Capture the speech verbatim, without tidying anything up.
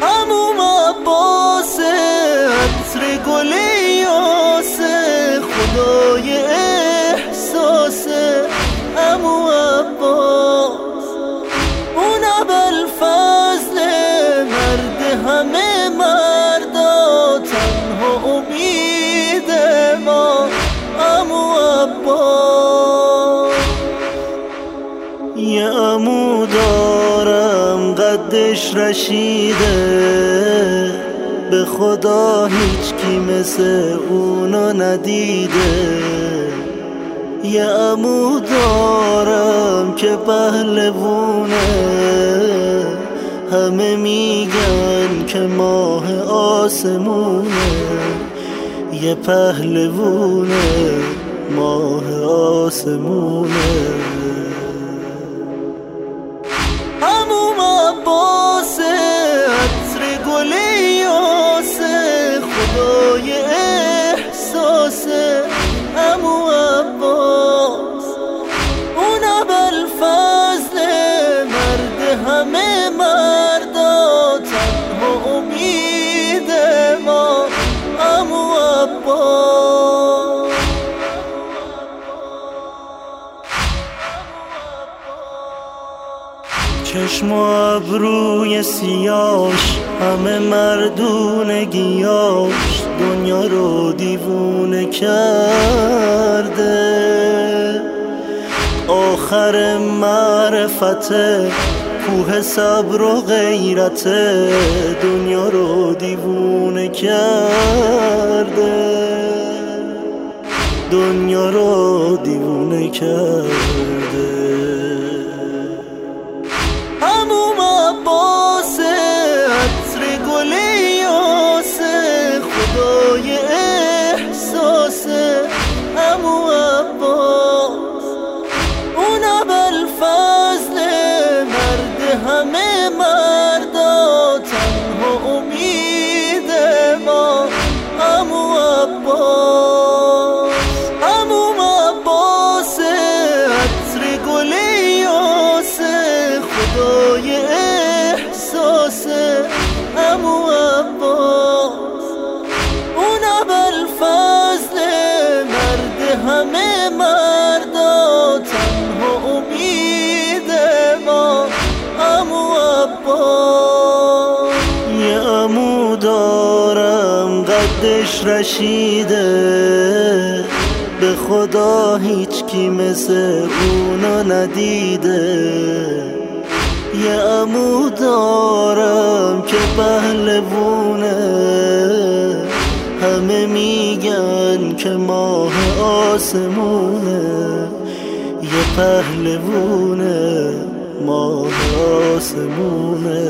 عموم عباس عطر گل یاسه خدای احساسه عمو عباس اون ابوالفضل مرد همه مردا تنها امید ما عمو عباس. یه عمو دارم قدش رشیده به خدا هیچ کی مثل اونو ندیده. یه عمو دارم که پهلوونه همه میگن که ماه آسمونه. یه پهلوونه ماه آسمونه. عموم عباس عطر گل یاسه خدای احساسه عمو عباس اون ابوالفضل مرد همه مردا تنها امید ما عمو عباس. چشم و ابروی سیاش همه مردونگیاش دنیا رو دیوونه کرده. آخر معرفته کوه صبر و غیرته دنیا رو دیوونه کرده. دنیا رو دیوونه کرده. عموم عباس عطر گل یاسه خدای احساسه عمو عباس اون ابوالفضل مرد همه مردا تنها امید ما عمو عباس. عموم عباس عطر گل یاسه خدای احساسه عمو عباس اون ابوالفضل مرد همه مردا تنها امید ما عمو عباس. یه عمو دارم قدش رشیده به خدا هیچ کی مثل اونو ندیده. یه عمو دارم که پهلوونه همه میگن که ماه آسمونه. یه پهلوونه ماه آسمونه.